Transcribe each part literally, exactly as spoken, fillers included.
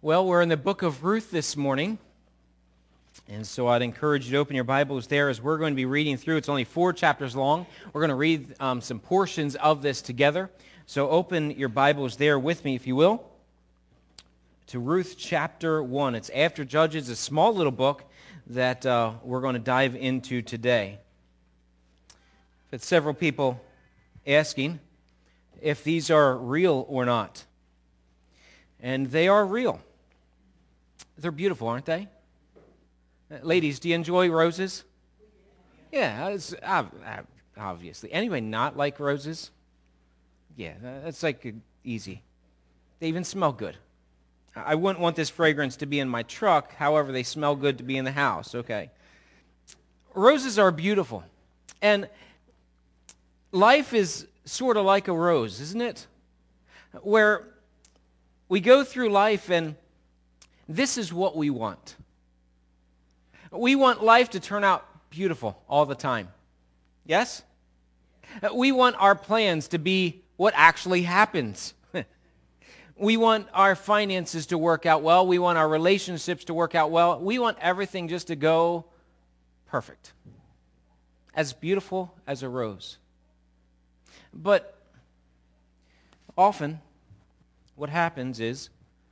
Well, we're in the book of Ruth this morning, and so I'd encourage you to open your Bibles there as we're going to be reading through. It's only four chapters long. We're going to read um, some portions of this together. So open your Bibles there with me, if you will, to Ruth chapter one. It's after Judges, a small little book that uh, we're going to dive into today. But several people asking if these are real or not. And they are real. They're beautiful, aren't they? Uh, ladies, do you enjoy roses? Yeah, it's, uh, obviously. Anybody not like roses? Yeah, that's like uh, easy. They even smell good. I wouldn't want this fragrance to be in my truck. However, they smell good to be in the house. Okay. Roses are beautiful. And life is sort of like a rose, isn't it? Where we go through life and this is what we want. We want life to turn out beautiful all the time. Yes? We want our plans to be what actually happens. We want our finances to work out well. We want our relationships to work out well. We want everything just to go perfect. As beautiful as a rose. But often, what happens is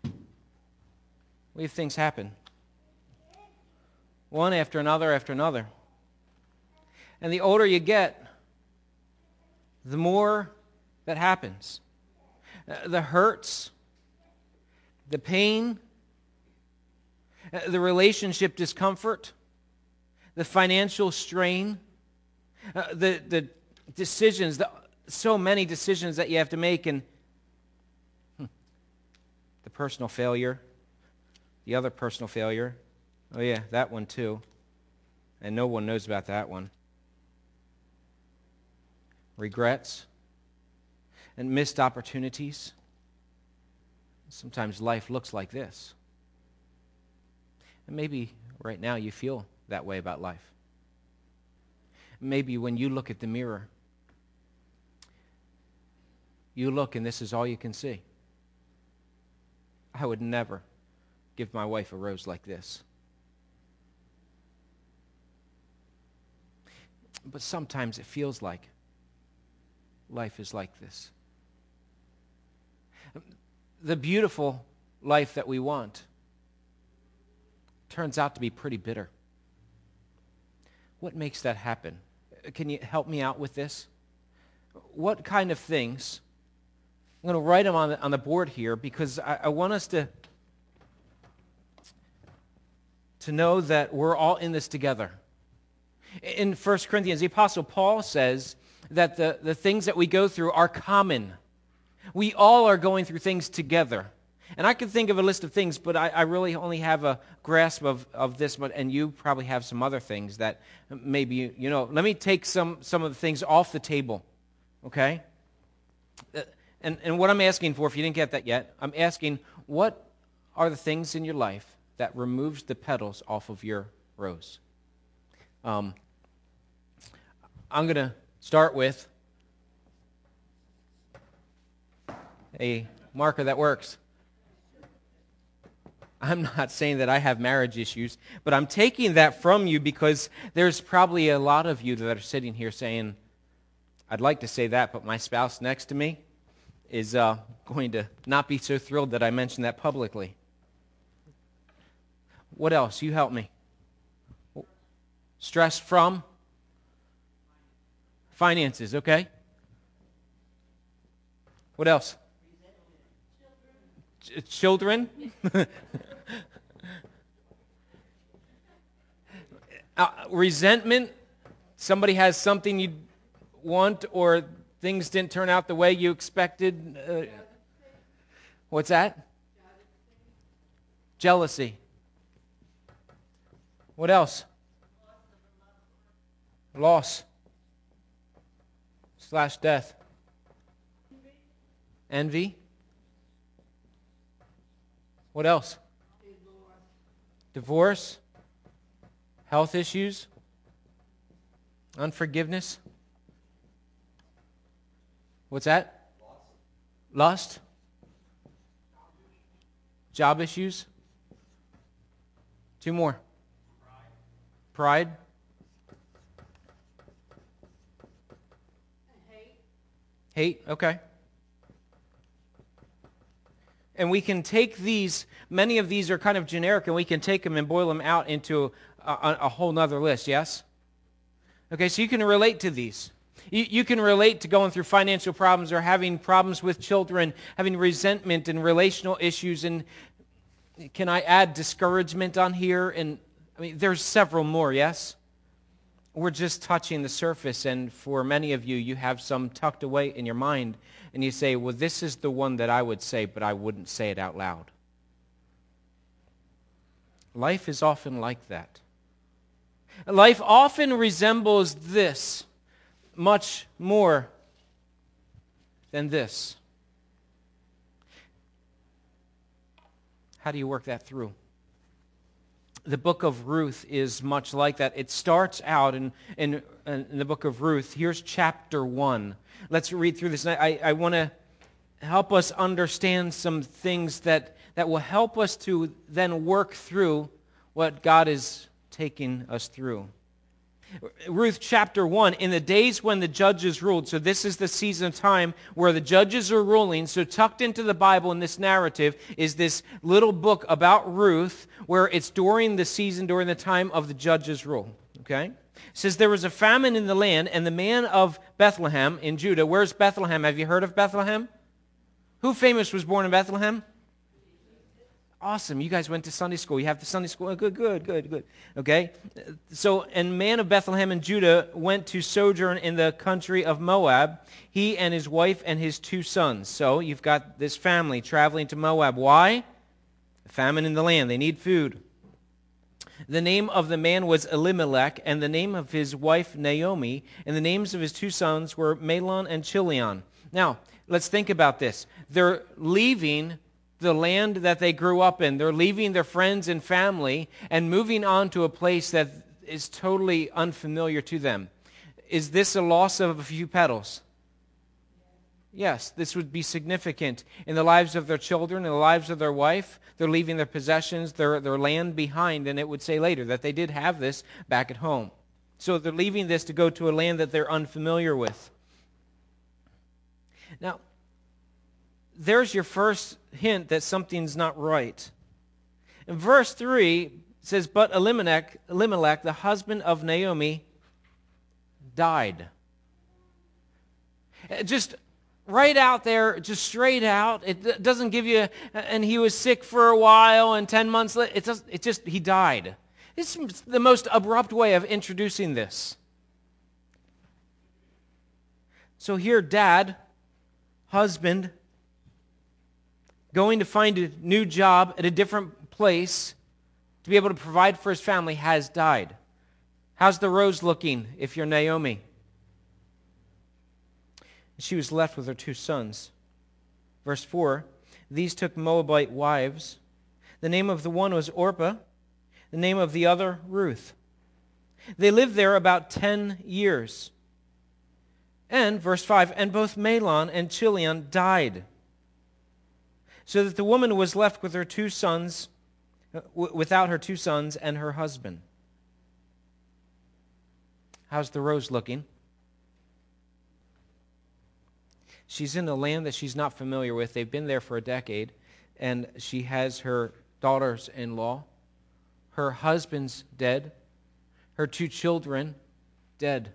we have things happen. One after another after another. And the older you get, the more that happens. Uh, the hurts, the pain, uh, the relationship discomfort, the financial strain, uh, the, the decisions, the, so many decisions that you have to make, and hmm, the personal failure, the other personal failure. Oh yeah, that one too. And no one knows about that one. Regrets and missed opportunities. Sometimes life looks like this. And maybe right now you feel that way about life. Maybe when you look at the mirror, you look and this is all you can see. I would never give my wife a rose like this. But sometimes it feels like life is like this. The beautiful life that we want turns out to be pretty bitter. What makes that happen? Can you help me out with this? What kind of things? I'm going to write them on the, on the board here because I, I want us to to know that we're all in this together. In First Corinthians, the Apostle Paul says that the, the things that we go through are common. We all are going through things together. And I could think of a list of things, but I, I really only have a grasp of, of this, but, and you probably have some other things that maybe, you, you know, let me take some, some of the things off the table, okay? And, and what I'm asking for, if you didn't get that yet, I'm asking, what are the things in your life that removes the petals off of your rose? Um, I'm going to start with a marker that works. I'm not saying that I have marriage issues, but I'm taking that from you because there's probably a lot of you that are sitting here saying, I'd like to say that, but my spouse next to me is uh, going to not be so thrilled that I mentioned that publicly. What else? You help me. Stress from? Finances, okay. What else? Ch- children? uh, resentment? Somebody has something you want or things didn't turn out the way you expected? Uh, what's that? Jealousy. What else? Loss. Slash death. Envy. What else? Divorce. Health issues. Unforgiveness. What's that? Lust. Job issues? Two more. Pride. Hate. Hate, okay. And we can take these, many of these are kind of generic, and we can take them and boil them out into a, a, a whole nother list, yes? Okay, so you can relate to these. You, you can relate to going through financial problems or having problems with children, having resentment and relational issues. And can I add discouragement on here? And I mean, there's several more, yes? We're just touching the surface, and for many of you, you have some tucked away in your mind, and you say, well, this is the one that I would say, but I wouldn't say it out loud. Life is often like that. Life often resembles this much more than this. How do you work that through? The book of Ruth is much like that. It starts out in, in, in the book of Ruth. Here's chapter one. Let's read through this. I, I want to help us understand some things that, that will help us to then work through what God is taking us through. Ruth chapter one, in the days when the judges ruled, so this is the season of time where the judges are ruling, so tucked into the Bible in this narrative is this little book about Ruth where it's during the season, during the time of the judges' rule, okay? It says there was a famine in the land, and the man of Bethlehem in Judah, where's Bethlehem? Have you heard of Bethlehem? Who famous was born in Bethlehem? Awesome. You guys went to Sunday school. You have the Sunday school. Good, good, good, good. Okay? So, and man of Bethlehem in Judah went to sojourn in the country of Moab, he and his wife and his two sons. So, you've got this family traveling to Moab. Why? Famine in the land. They need food. The name of the man was Elimelech, and the name of his wife Naomi, and the names of his two sons were Mahlon and Chilion. Now, let's think about this. They're leaving the land that they grew up in. They're leaving their friends and family and moving on to a place that is totally unfamiliar to them. Is this a loss of a few petals? Yes, this would be significant in the lives of their children, in the lives of their wife. They're leaving their possessions, their, their land behind, and it would say later that they did have this back at home. So they're leaving this to go to a land that they're unfamiliar with. Now, there's your first hint that something's not right. In verse three, it says, but Elimelech, Elimelech, the husband of Naomi, died. Just right out there, just straight out. It doesn't give you, and he was sick for a while, and ten months later, it, does, it just, he died. This is the most abrupt way of introducing this. So here, dad, husband, going to find a new job at a different place to be able to provide for his family, has died. How's the rose looking if you're Naomi? She was left with her two sons. Verse four, these took Moabite wives. The name of the one was Orpah, the name of the other Ruth. They lived there about ten years. And, verse five, and both Mahlon and Chilion died, so that the woman was left with her two sons, w- without her two sons and her husband. How's the rose looking? She's in a land that she's not familiar with. They've been there for a decade, and she has her daughters-in-law. Her husband's dead. Her two children dead.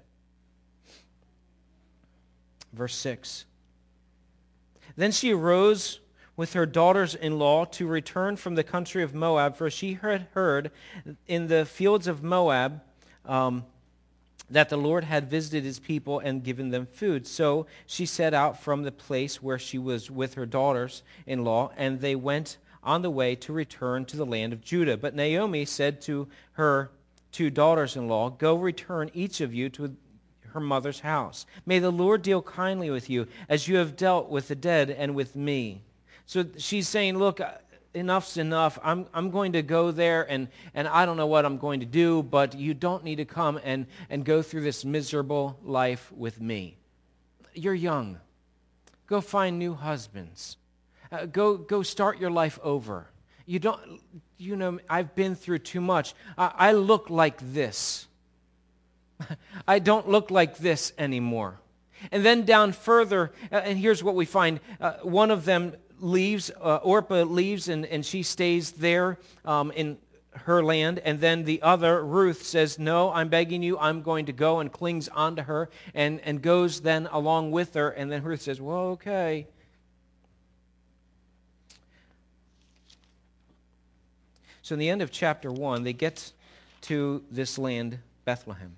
Verse six. Then she arose with her daughters-in-law to return from the country of Moab, for she had heard in the fields of Moab um, that the Lord had visited his people and given them food. So she set out from the place where she was with her daughters-in-law, and they went on the way to return to the land of Judah. But Naomi said to her two daughters-in-law, go return each of you to her mother's house. May the Lord deal kindly with you, as you have dealt with the dead and with me. So she's saying, look, enough's enough. I'm I'm going to go there, and, and I don't know what I'm going to do, but you don't need to come and, and go through this miserable life with me. You're young. Go find new husbands. Uh, go, go start your life over. You don't, you know, I've been through too much. I, I look like this. I don't look like this anymore. And then down further, uh, and here's what we find. Uh, one of them leaves, uh, Orpah leaves, and, and she stays there um, in her land. And then the other, Ruth, says, no, I'm begging you, I'm going to go, and clings onto her and, and goes then along with her. And then Ruth says, well, okay. So in the end of chapter one, they get to this land, Bethlehem.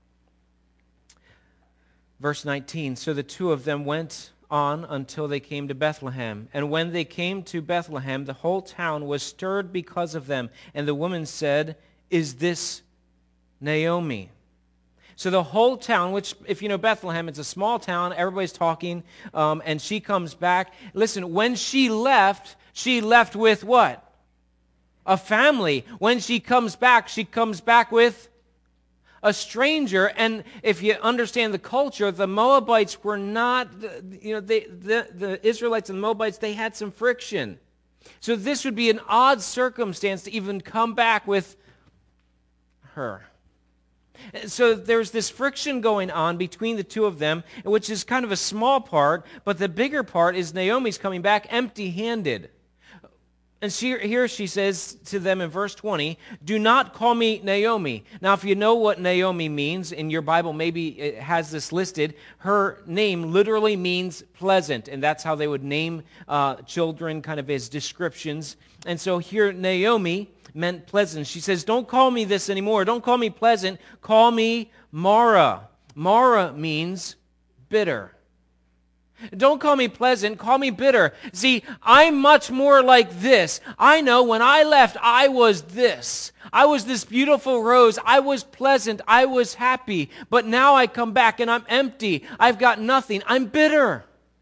Verse nineteen, so the two of them went on until they came to Bethlehem. And when they came to Bethlehem, the whole town was stirred because of them. And the woman said, is this Naomi? So the whole town, which, if you know Bethlehem, it's a small town, everybody's talking, um, and she comes back. Listen, when she left, she left with what? A family. When she comes back, she comes back with a stranger. And if you understand the culture, the Moabites were not, you know, they, the, the Israelites and the Moabites, they had some friction. So this would be an odd circumstance to even come back with her. So there's this friction going on between the two of them, which is kind of a small part, but the bigger part is Naomi's coming back empty-handed. And she, here she says to them in verse twenty, do not call me Naomi. Now, if you know what Naomi means, in your Bible maybe it has this listed, her name literally means pleasant, and that's how they would name uh, children, kind of as descriptions. And so here Naomi meant pleasant. She says, don't call me this anymore. Don't call me pleasant. Call me Mara. Mara means bitter. Don't call me pleasant, call me bitter. See, I'm much more like this. I know when I left, I was this. I was this beautiful rose. I was pleasant. I was happy. But now I come back and I'm empty. I've got nothing. I'm bitter.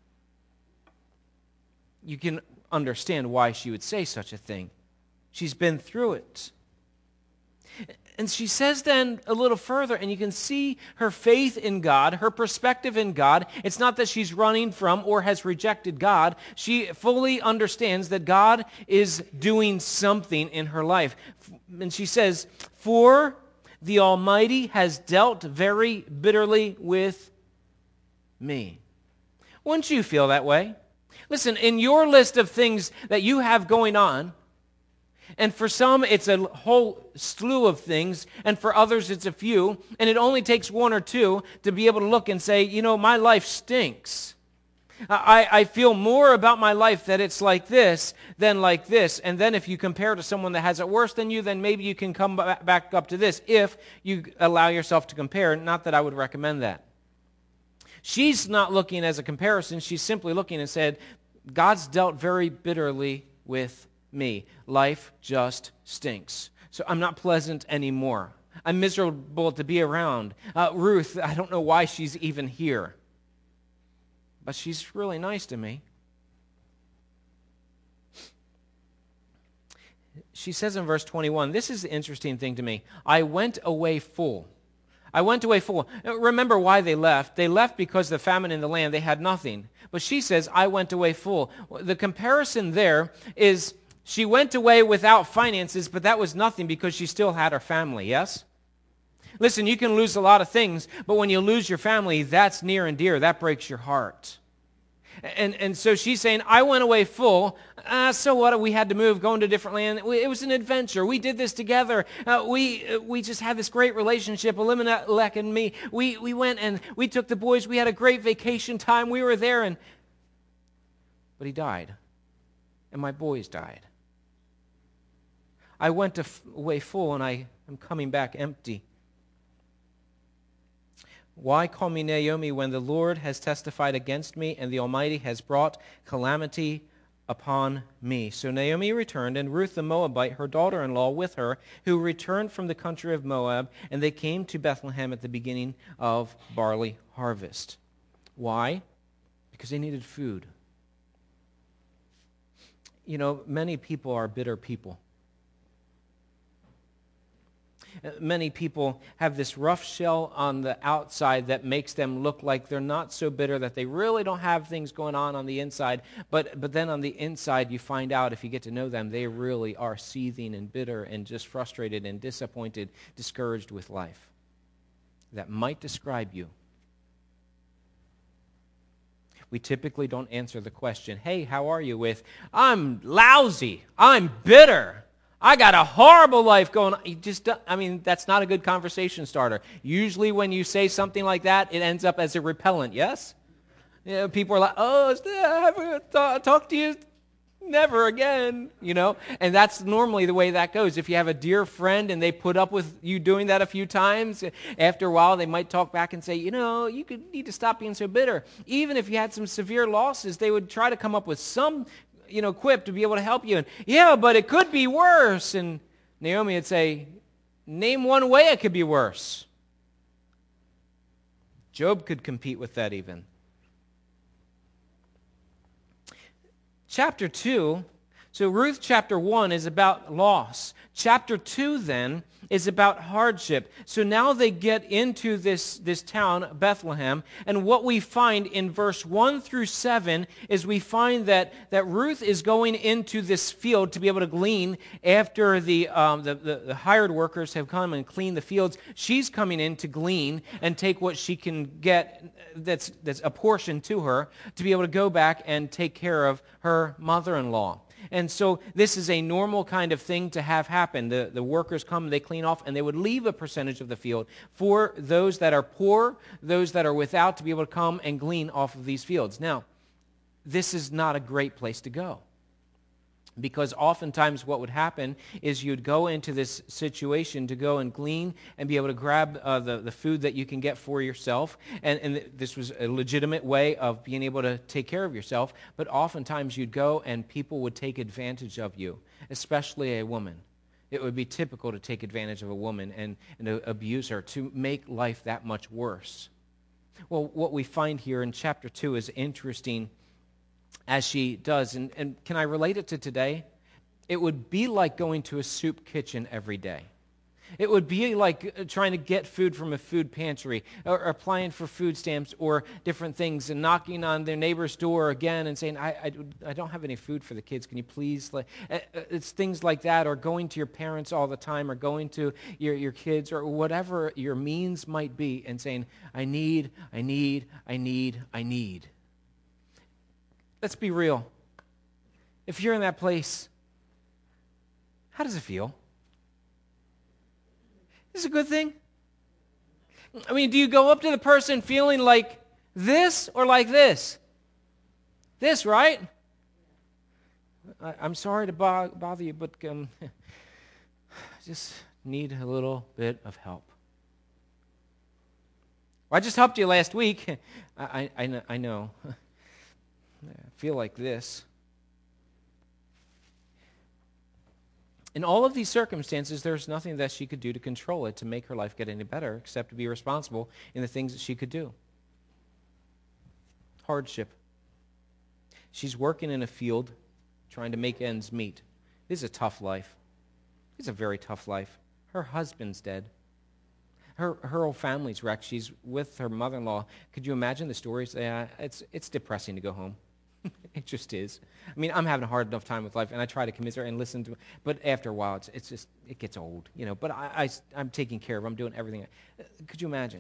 You can understand why she would say such a thing. She's been through it. And she says then a little further, and you can see her faith in God, her perspective in God. It's not that she's running from or has rejected God. She fully understands that God is doing something in her life. And she says, for the Almighty has dealt very bitterly with me. Wouldn't you feel that way? Listen, in your list of things that you have going on, and for some, it's a whole slew of things, and for others, it's a few, and it only takes one or two to be able to look and say, you know, my life stinks. I, I feel more about my life that it's like this than like this, and then if you compare to someone that has it worse than you, then maybe you can come back up to this if you allow yourself to compare, not that I would recommend that. She's not looking as a comparison, she's simply looking and said, God's dealt very bitterly with me. Life just stinks. So I'm not pleasant anymore. I'm miserable to be around. Uh, Ruth, I don't know why she's even here. But she's really nice to me. She says in verse twenty-one, this is the interesting thing to me. I went away full. I went away full. Remember why they left. They left because of the famine in the land. They had nothing. But she says, I went away full. The comparison there is she went away without finances, but that was nothing because she still had her family, yes? Listen, you can lose a lot of things, but when you lose your family, that's near and dear. That breaks your heart. And and so she's saying, I went away full. Uh, so what? We had to move, go into a different land. It was an adventure. We did this together. Uh, we we just had this great relationship, Elimelech and me. We, we went and we took the boys. We had a great vacation time. We were there. and But he died. And my boys died. I went away full, and I am coming back empty. Why call me Naomi when the Lord has testified against me, and the Almighty has brought calamity upon me? So Naomi returned, and Ruth the Moabite, her daughter-in-law, with her, who returned from the country of Moab, and they came to Bethlehem at the beginning of barley harvest. Why? Because they needed food. You know, many people are bitter people. Many people have this rough shell on the outside that makes them look like they're not so bitter, that they really don't have things going on on the inside. But but then on the inside, you find out, if you get to know them, they really are seething and bitter and just frustrated and disappointed, discouraged with life. That might describe you. We typically don't answer the question, hey, how are you, with, I'm lousy, I'm bitter, I got a horrible life going on. You just, I mean, that's not a good conversation starter. Usually when you say something like that, it ends up as a repellent, yes? You know, people are like, oh, I haven't talked to you, never again, you know? And that's normally the way that goes. If you have a dear friend and they put up with you doing that a few times, after a while they might talk back and say, you know, you could need to stop being so bitter. Even if you had some severe losses, they would try to come up with some you know, quip to be able to help you. And, yeah, but it could be worse. And Naomi would say, name one way it could be worse. Job could compete with that even. Chapter two, so Ruth chapter one is about loss. Chapter two then is about hardship. So now they get into this, this town, Bethlehem, and what we find in verse one through seven is we find that, that Ruth is going into this field to be able to glean after the, um, the, the, the hired workers have come and cleaned the fields. She's coming in to glean and take what she can get that's, that's apportioned to her to be able to go back and take care of her mother-in-law. And so this is a normal kind of thing to have happen. The, the workers come, they clean off, and they would leave a percentage of the field for those that are poor, those that are without, to be able to come and glean off of these fields. Now, this is not a great place to go, because oftentimes what would happen is you'd go into this situation to go and glean and be able to grab uh, the, the food that you can get for yourself. And, and this was a legitimate way of being able to take care of yourself. But oftentimes you'd go and people would take advantage of you, especially a woman. It would be typical to take advantage of a woman and, and to abuse her, to make life that much worse. Well, what we find here in chapter two is interesting, as she does. And, and can I relate it to today? It would be like going to a soup kitchen every day. It would be like trying to get food from a food pantry, or applying for food stamps or different things, and knocking on their neighbor's door again and saying, I, I, I don't have any food for the kids. Can you please? Like, it's things like that, or going to your parents all the time, or going to your, your kids, or whatever your means might be, and saying, I need, I need, I need, I need. Let's be real. If you're in that place, how does it feel? Is it a good thing? I mean, do you go up to the person feeling like this or like this? This, right? I, I'm sorry to bo- bother you, but um, I just need a little bit of help. Well, I just helped you last week. I, I, I, I know. I feel like this. In all of these circumstances, there's nothing that she could do to control it, to make her life get any better, except to be responsible in the things that she could do. Hardship. She's working in a field, trying to make ends meet. This is a tough life. It's a very tough life. Her husband's dead. Her her whole family's wrecked. She's with her mother-in-law. Could you imagine the stories? Yeah, it's it's depressing to go home. It just is. I mean, I'm having a hard enough time with life, and I try to commiserate and listen to it. But after a while, it's it's just, it gets old, you know. But I, I, I'm taking care of it. I'm doing everything. Could you imagine?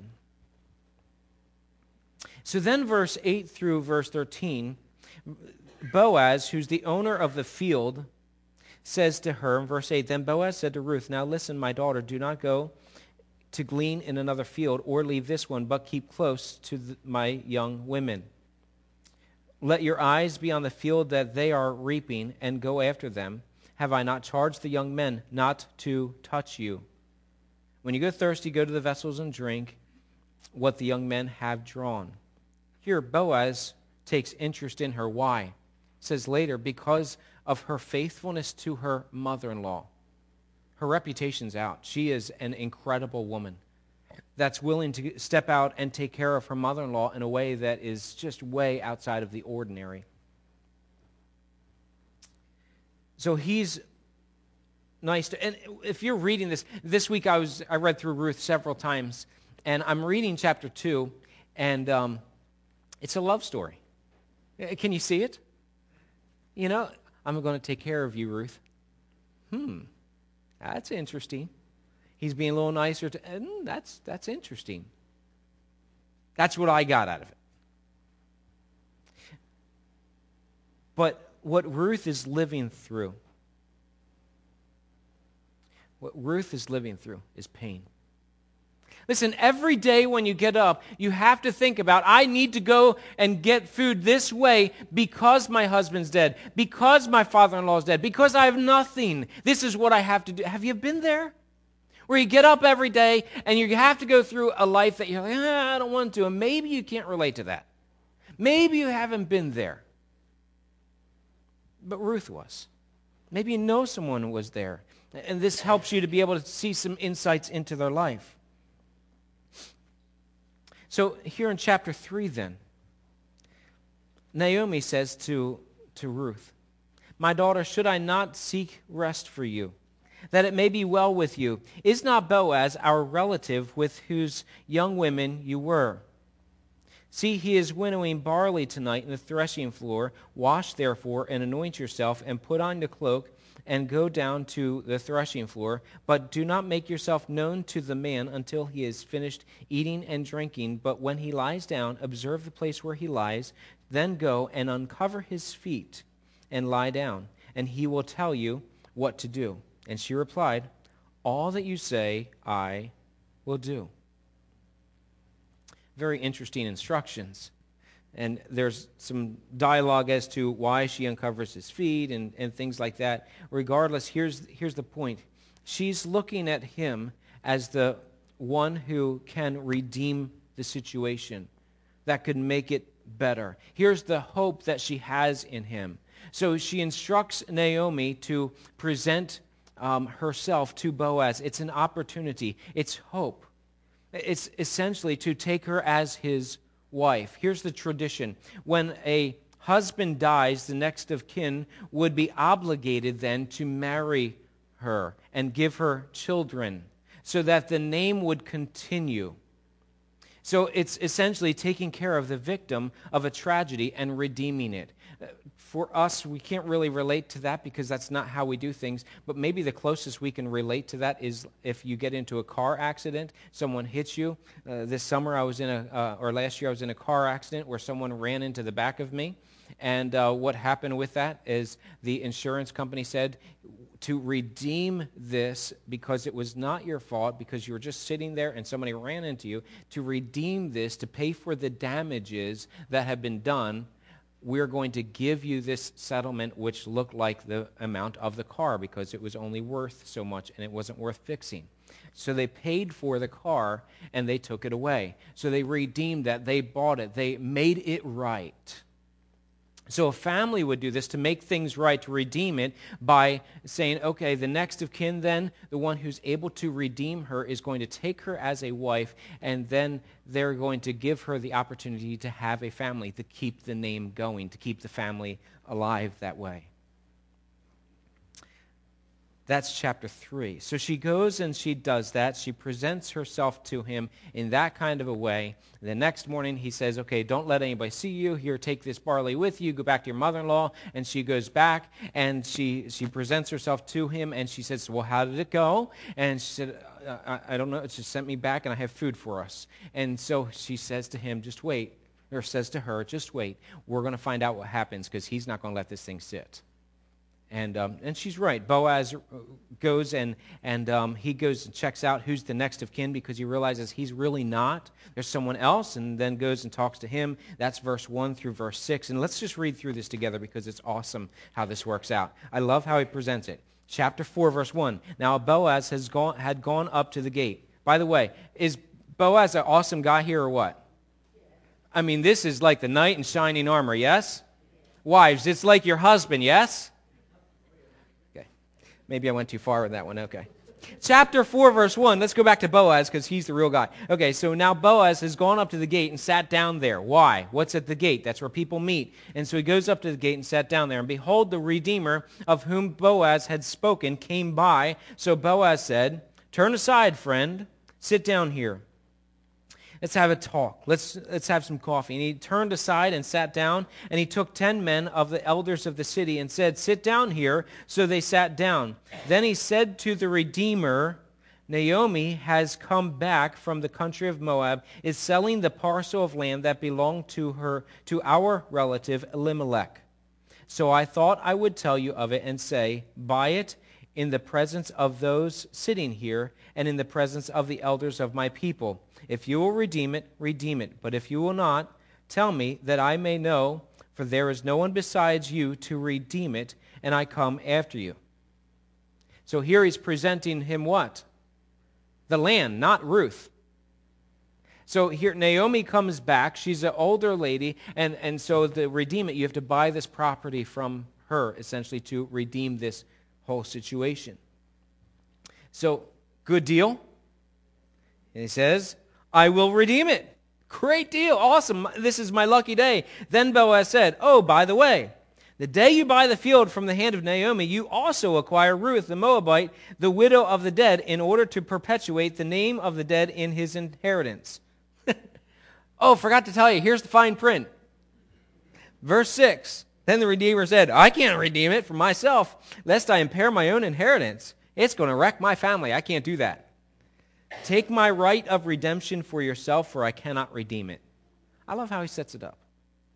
So then verse eight through verse thirteen, Boaz, who's the owner of the field, says to her, in verse eight, then Boaz said to Ruth, now listen, my daughter, do not go to glean in another field or leave this one, but keep close to the, my young women. Let your eyes be on the field that they are reaping, and go after them. Have I not charged the young men not to touch you? When you go thirsty, go to the vessels and drink what the young men have drawn. Here, Boaz takes interest in her. Why? It says later, because of her faithfulness to her mother-in-law. Her reputation's out. She is an incredible woman that's willing to step out and take care of her mother-in-law in a way that is just way outside of the ordinary. So he's nice to, and if you're reading this, this week I was I read through Ruth several times, and I'm reading chapter two, and um, it's a love story. Can you see it? You know, I'm going to take care of you, Ruth. Hmm, that's interesting. He's being a little nicer to, and that's that's interesting. That's what I got out of it. But what Ruth is living through, what Ruth is living through is pain. Listen, every day when you get up, you have to think about, I need to go and get food this way because my husband's dead, because my father-in-law is dead, because I have nothing. This is what I have to do. Have you been there? Where you get up every day and you have to go through a life that you're like, ah, I don't want to. And maybe you can't relate to that. Maybe you haven't been there. But Ruth was. Maybe you know someone who was there. And this helps you to be able to see some insights into their life. So here in chapter three then, Naomi says to, to Ruth, my daughter, should I not seek rest for you, that it may be well with you? Is not Boaz our relative with whose young women you were? See, he is winnowing barley tonight in the threshing floor. Wash therefore and anoint yourself and put on the cloak and go down to the threshing floor. But do not make yourself known to the man until he has finished eating and drinking. But when he lies down, observe the place where he lies. Then go and uncover his feet and lie down, and he will tell you what to do. And she replied, all that you say, I will do. Very interesting instructions. And there's some dialogue as to why she uncovers his feet and, and things like that. Regardless, here's, here's the point. She's looking at him as the one who can redeem the situation, that could make it better. Here's the hope that she has in him. So she instructs Naomi to present um, herself to Boaz. It's an opportunity. It's hope. It's essentially to take her as his wife. Here's the tradition. When a husband dies, the next of kin would be obligated then to marry her and give her children so that the name would continue. So it's essentially taking care of the victim of a tragedy and redeeming it. For us, we can't really relate to that because that's not how we do things, but maybe the closest we can relate to that is if you get into a car accident, someone hits you. Uh, this summer I was in a, uh, or last year I was in a car accident where someone ran into the back of me, and uh, what happened with that is the insurance company said, to redeem this, because it was not your fault, because you were just sitting there and somebody ran into you, to redeem this, to pay for the damages that have been done, we're going to give you this settlement which looked like the amount of the car because it was only worth so much and it wasn't worth fixing. So they paid for the car and they took it away. So they redeemed that. They bought it. They made it right. So a family would do this to make things right, to redeem it by saying, okay, the next of kin then, the one who's able to redeem her is going to take her as a wife, and then they're going to give her the opportunity to have a family, to keep the name going, to keep the family alive that way. That's chapter three. So she goes and she does that. She presents herself to him in that kind of a way. The next morning he says, okay, don't let anybody see you. Here, take this barley with you. Go back to your mother-in-law. And she goes back and she, she presents herself to him and she says, well, how did it go? And she said, I, I don't know. It just sent me back and I have food for us. And so she says to him, just wait. Or says to her, just wait. We're going to find out what happens because he's not going to let this thing sit. And um, and she's right. Boaz goes and and um, he goes and checks out who's the next of kin because he realizes he's really not. There's someone else, and then goes and talks to him. That's verse one through verse six. And let's just read through this together because it's awesome how this works out. I love how he presents it. Chapter four, verse one. Now Boaz has gone had gone up to the gate. By the way, is Boaz an awesome guy here or what? I mean, this is like the knight in shining armor, yes? Wives, it's like your husband, yes? Maybe I went too far with that one. Okay. Chapter four, verse one. Let's go back to Boaz because he's the real guy. Okay, so now Boaz has gone up to the gate and sat down there. Why? What's at the gate? That's where people meet. And so he goes up to the gate and sat down there. And behold, the Redeemer of whom Boaz had spoken came by. So Boaz said, "Turn aside, friend. Sit down here. Let's have a talk. Let's, let's have some coffee." And he turned aside and sat down, and he took ten men of the elders of the city and said, "Sit down here." So they sat down. Then he said to the Redeemer, "Naomi has come back from the country of Moab, is selling the parcel of land that belonged to her, to our relative Elimelech. So I thought I would tell you of it and say, buy it in the presence of those sitting here and in the presence of the elders of my people. If you will redeem it, redeem it. But if you will not, tell me that I may know, for there is no one besides you to redeem it, and I come after you." So here he's presenting him what? The land, not Ruth. So here Naomi comes back. She's an older lady, and, and so to redeem it, you have to buy this property from her, essentially, to redeem this whole situation. So, good deal. And he says, "I will redeem it." Great deal. Awesome. This is my lucky day. Then Boaz said, "Oh, by the way, the day you buy the field from the hand of Naomi, you also acquire Ruth the Moabite, the widow of the dead, in order to perpetuate the name of the dead in his inheritance." Oh, forgot to tell you, here's the fine print. Verse six, "Then the Redeemer said, I can't redeem it for myself, lest I impair my own inheritance. It's going to wreck my family. I can't do that. Take my right of redemption for yourself, for I cannot redeem it." I love how he sets it up.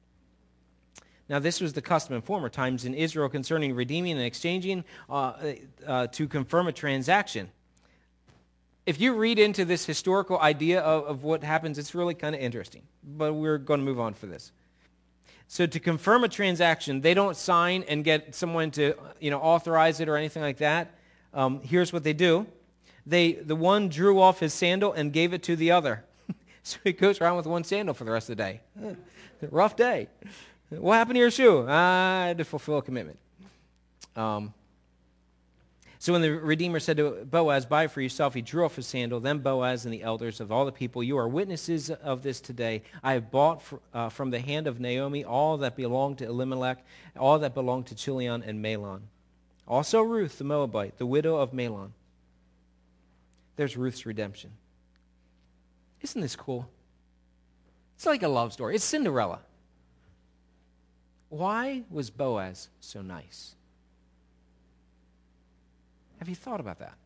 Now, this was the custom in former times in Israel concerning redeeming and exchanging uh, uh, to confirm a transaction. If you read into this historical idea of, of what happens, it's really kind of interesting. But we're going to move on for this. So to confirm a transaction, they don't sign and get someone to, you know, authorize it or anything like that. Um, here's what they do. They, the one drew off his sandal and gave it to the other. So he goes around with one sandal for the rest of the day. Rough day. What happened to your shoe? I had to fulfill a commitment. Um, so when the Redeemer said to Boaz, "Buy it for yourself," he drew off his sandal. Then Boaz and the elders of all the people, "You are witnesses of this today. I have bought for, uh, from the hand of Naomi all that belonged to Elimelech, all that belonged to Chilion and Mahlon. Also Ruth the Moabite, the widow of Mahlon." There's Ruth's redemption. Isn't this cool? It's like a love story. It's Cinderella. Why was Boaz so nice? Have you thought about that?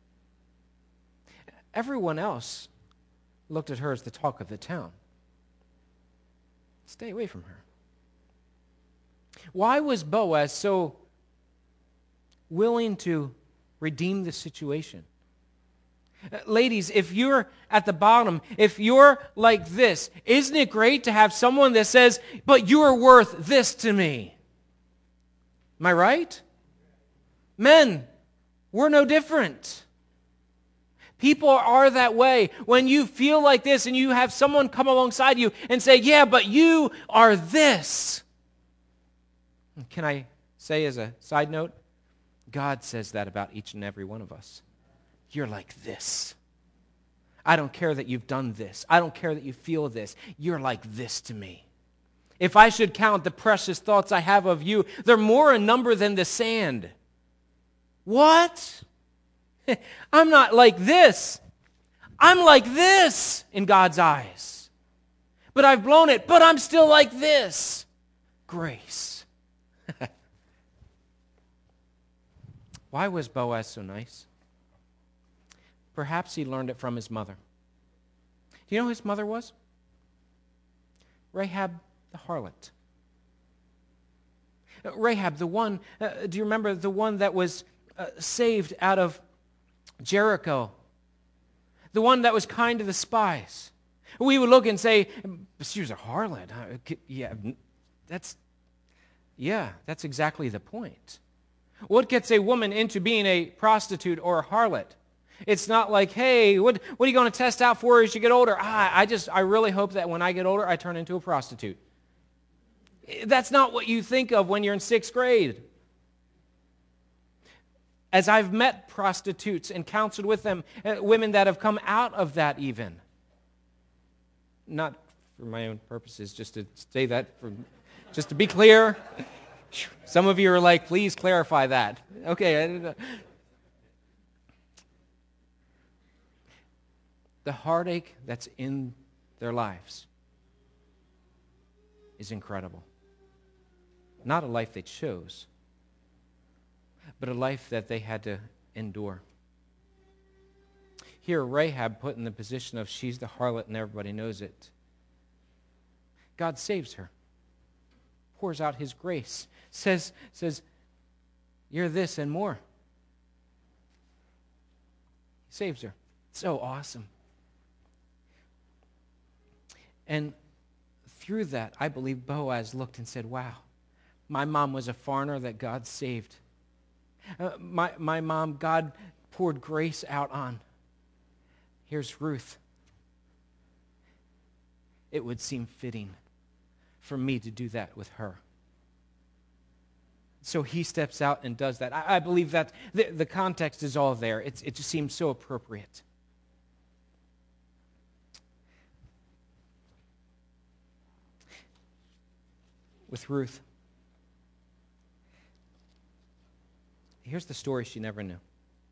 Everyone else looked at her as the talk of the town. Stay away from her. Why was Boaz so willing to redeem the situation? Uh, ladies, if you're at the bottom, if you're like this, isn't it great to have someone that says, "But you are worth this to me"? Am I right? Men, we're no different. People are that way. When you feel like this and you have someone come alongside you and say, "Yeah, but you are this." Can I say as a side note, God says that about each and every one of us. You're like this. I don't care that you've done this. I don't care that you feel this. You're like this to me. If I should count the precious thoughts I have of you, they're more in number than the sand. What? I'm not like this. I'm like this in God's eyes. But I've blown it, but I'm still like this. Grace. Why was Boaz so nice? Perhaps he learned it from his mother. Do you know who his mother was? Rahab the harlot. Rahab, the one, uh, do you remember the one that was uh, saved out of Jericho? The one that was kind to the spies. We would look and say, she was a harlot. Yeah, that's, yeah, that's exactly the point. What gets a woman into being a prostitute or a harlot? It's not like, hey, what, what are you going to test out for as you get older? Ah, I just, I really hope that when I get older, I turn into a prostitute. That's not what you think of when you're in sixth grade. as I've met prostitutes and counseled with them, uh, women that have come out of that even. Not for my own purposes, just to say that, for, just to be clear. Some of you are like, please clarify that. Okay. I didn't know. The heartache that's in their lives is incredible. Not a life they chose, but a life that they had to endure. Here, Rahab put in the position of she's the harlot and everybody knows it. God saves her, pours out his grace, says, says, you're this and more. He saves her. So awesome. And through that, I believe Boaz looked and said, wow, my mom was a foreigner that God saved. Uh, my, my mom, God poured grace out on. Here's Ruth. It would seem fitting for me to do that with her. So he steps out and does that. I, I believe that the, the context is all there. It's, it just seems so appropriate. With Ruth, here's the story she never knew.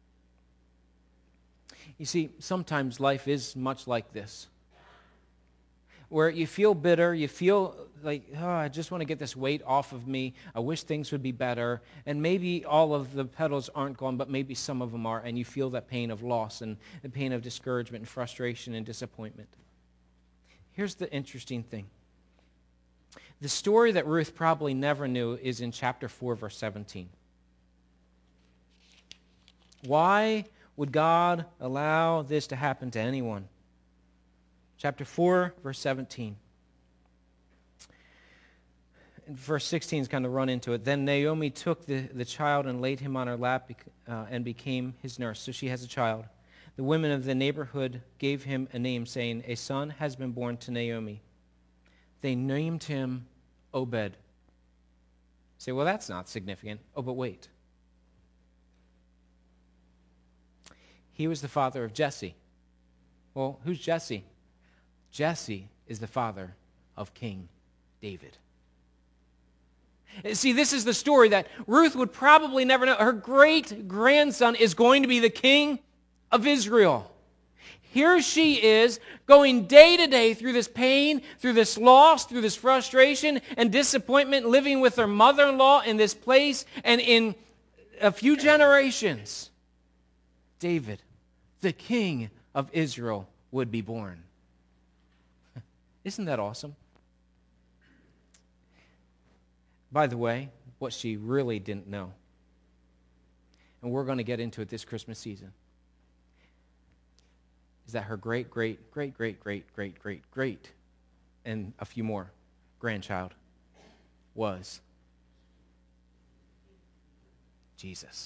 You see, sometimes life is much like this, where you feel bitter, you feel like, oh, I just want to get this weight off of me. I wish things would be better. And maybe all of the petals aren't gone, but maybe some of them are, and you feel that pain of loss and the pain of discouragement and frustration and disappointment. Here's the interesting thing. The story that Ruth probably never knew is in chapter four, verse seventeen. Why would God allow this to happen to anyone? Chapter four, verse seventeen. And verse sixteen is kind of run into it. Then Naomi took the, the child and laid him on her lap uh, and became his nurse. So she has a child. The women of the neighborhood gave him a name, saying, a son has been born to Naomi. They named him Obed. Say, well, that's not significant. Oh, but wait. He was the father of Jesse. Well, who's Jesse? Jesse is the father of King David. See, this is the story that Ruth would probably never know. Her great-grandson is going to be the king of Israel. Here she is going day to day through this pain, through this loss, through this frustration and disappointment, living with her mother-in-law in this place, and in a few generations, David, the king of Israel, would be born. Isn't that awesome? By the way, what she really didn't know, and we're going to get into it this Christmas season, is that her great, great, great, great, great, great, great, great, and a few more, grandchild was Jesus.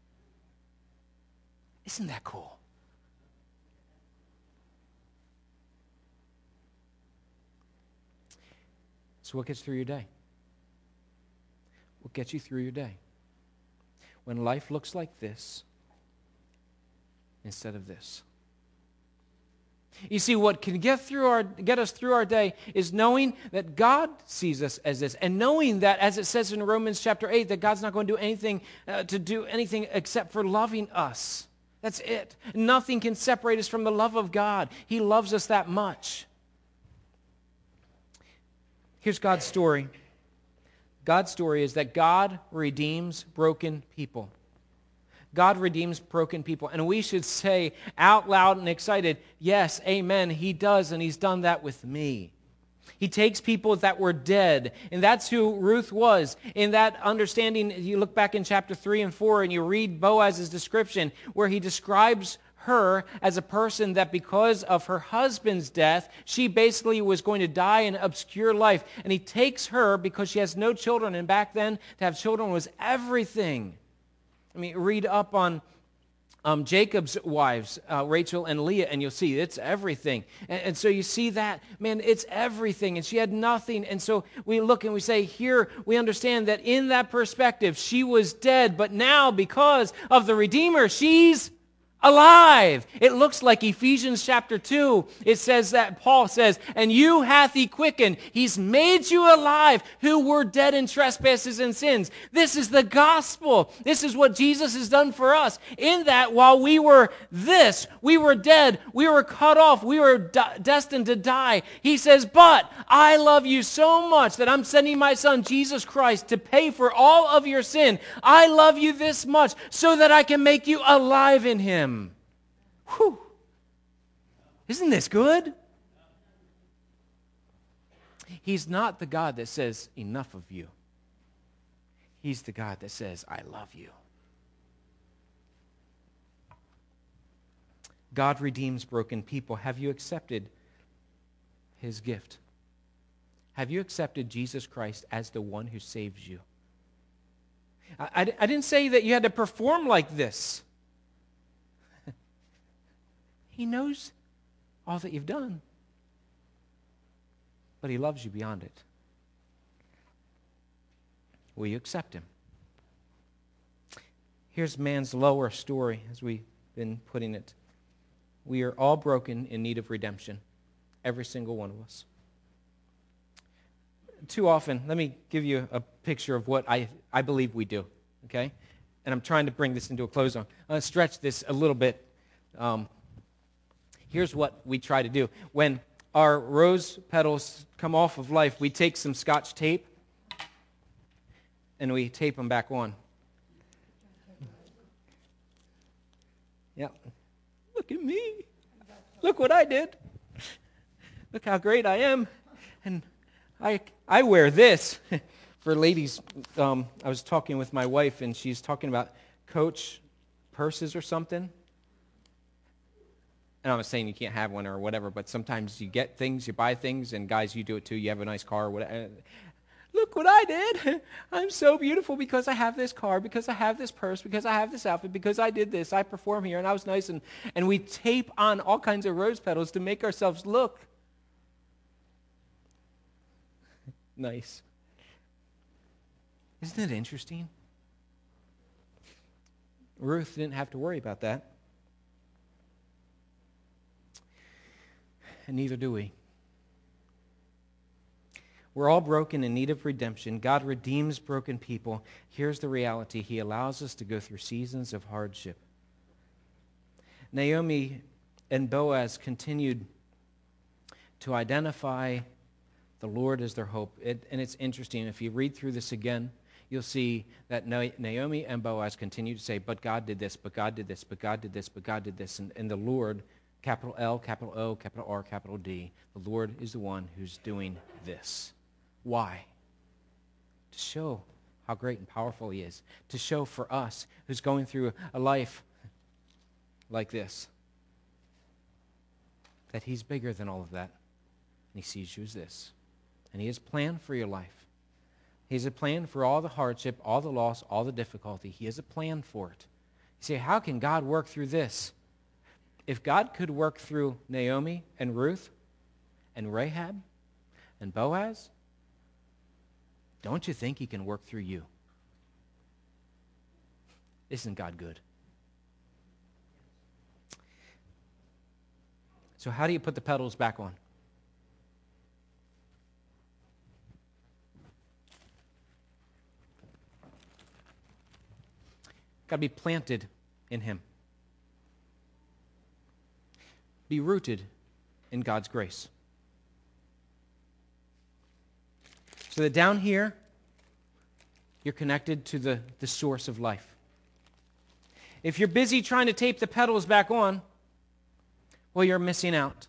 Isn't that cool? So what gets through your day? What gets you through your day? When life looks like this instead of this. You see, what can get through our get us through our day is knowing that God sees us as this, and knowing that, as it says in Romans chapter eight, that God's not going to do anything uh, to do anything except for loving us. That's it. Nothing can separate us from the love of God. He loves us that much. Here's God's story. God's story is that God redeems broken people. God redeems broken people. And we should say out loud and excited, yes, amen, he does, and he's done that with me. He takes people that were dead, and that's who Ruth was. In that understanding, you look back in chapter three and four, and you read Boaz's description, where he describes her as a person that because of her husband's death, she basically was going to die an obscure life. And he takes her because she has no children, and back then to have children was everything. I mean, read up on Um, Jacob's wives, uh, Rachel and Leah, and you'll see it's everything. And, and so you see that, man, it's everything. And she had nothing. And so we look and we say, here we understand that in that perspective, she was dead. But now, because of the Redeemer, she's alive. It looks like Ephesians chapter two. It says that Paul says, and you hath he quickened. He's made you alive who were dead in trespasses and sins. This is the gospel. This is what Jesus has done for us. In that while we were this, we were dead, we were cut off, we were de- destined to die. He says, but I love you so much that I'm sending my son Jesus Christ to pay for all of your sin. I love you this much so that I can make you alive in him. Whew. Isn't this good? He's not the God that says, enough of you. He's the God that says, I love you. God redeems broken people. Have you accepted his gift? Have you accepted Jesus Christ as the one who saves you? I, I, I didn't say that you had to perform like this. He knows all that you've done. But he loves you beyond it. Will you accept him? Here's man's lower story as we've been putting it. We are all broken in need of redemption. Every single one of us. Too often, let me give you a picture of what I, I believe we do. Okay? And I'm trying to bring this into a close on. I'm going to stretch this a little bit. Um, Here's what we try to do. When our rose petals come off of life, we take some Scotch tape and we tape them back on. Yep. Look at me. Look what I did. Look how great I am. And I I wear this. For ladies, um, I was talking with my wife and she's talking about Coach purses or something. And I'm not saying you can't have one or whatever, but sometimes you get things, you buy things, and guys, you do it too. You have a nice car or whatever. Look what I did. I'm so beautiful because I have this car, because I have this purse, because I have this outfit, because I did this. I perform here, and I was nice. And, and we tape on all kinds of rose petals to make ourselves look nice. Isn't it interesting? Ruth didn't have to worry about that. And neither do we. We're all broken in need of redemption. God redeems broken people. Here's the reality. He allows us to go through seasons of hardship. Naomi and Boaz continued to identify the Lord as their hope. It, and it's interesting. If you read through this again, you'll see that Naomi and Boaz continue to say, but God did this, but God did this, but God did this, but God did this. And, and the Lord, capital L, capital O, capital R, capital D, the Lord is the one who's doing this. Why? To show how great and powerful he is. To show for us who's going through a life like this that he's bigger than all of that. And he sees you as this. And he has a plan for your life. He has a plan for all the hardship, all the loss, all the difficulty. He has a plan for it. You say, how can God work through this? If God could work through Naomi and Ruth and Rahab and Boaz, don't you think he can work through you? Isn't God good? So how do you put the petals back on? Got to be planted in him. Be rooted in God's grace. So that down here, you're connected to the, the source of life. If you're busy trying to tape the petals back on, well, you're missing out.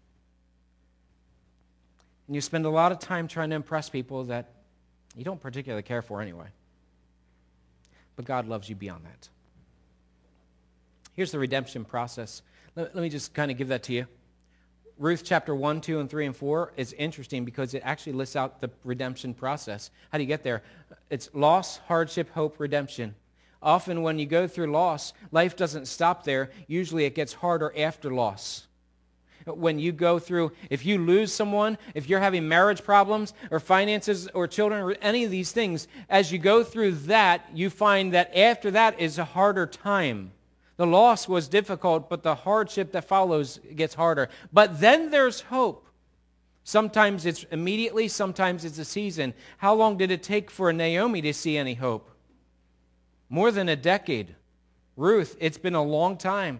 And you spend a lot of time trying to impress people that you don't particularly care for anyway. But God loves you beyond that. Here's the redemption process. Let, let me just kind of give that to you. Ruth chapter one, two, and three, and four is interesting because it actually lists out the redemption process. How do you get there? It's loss, hardship, hope, redemption. often when you go through loss, life doesn't stop there. Usually it gets harder after loss. When you go through, if you lose someone, if you're having marriage problems or finances or children or any of these things, as you go through that, you find that after that is a harder time. The loss was difficult, but the hardship that follows gets harder. But then there's hope. Sometimes it's immediately, sometimes it's a season. How long did it take for Naomi to see any hope? More than a decade. Ruth, it's been a long time.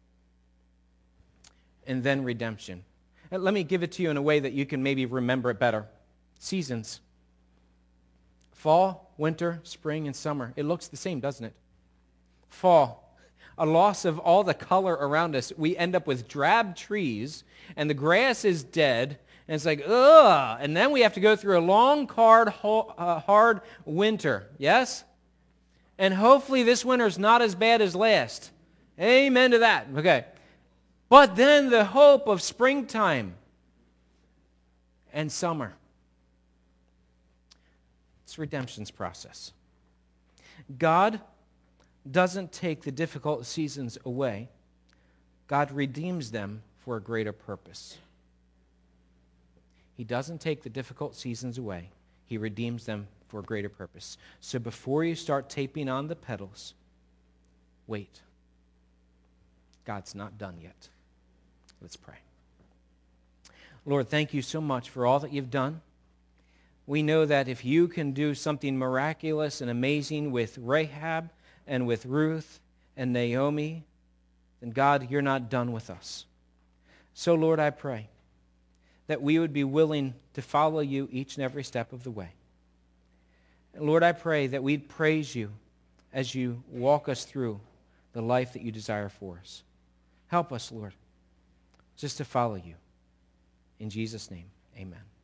And then redemption. And let me give it to you in a way that you can maybe remember it better. Seasons. Fall, winter, spring, and summer. It looks the same, doesn't it? Fall. A loss of all the color around us. We end up with drab trees, and the grass is dead, and it's like, ugh. And then we have to go through a long, hard, hard winter. Yes? And hopefully this winter is not as bad as last. Amen to that. Okay. But then the hope of springtime and summer. It's redemption's process. God doesn't take the difficult seasons away. God redeems them for a greater purpose. He doesn't take the difficult seasons away. He redeems them for a greater purpose. So before you start taping on the pedals, wait. God's not done yet. Let's pray. Lord, thank you so much for all that you've done. We know that if you can do something miraculous and amazing with Rahab and with Ruth and Naomi, then God, you're not done with us. So, Lord, I pray that we would be willing to follow you each and every step of the way. And Lord, I pray that we'd praise you as you walk us through the life that you desire for us. Help us, Lord, just to follow you. In Jesus' name, amen.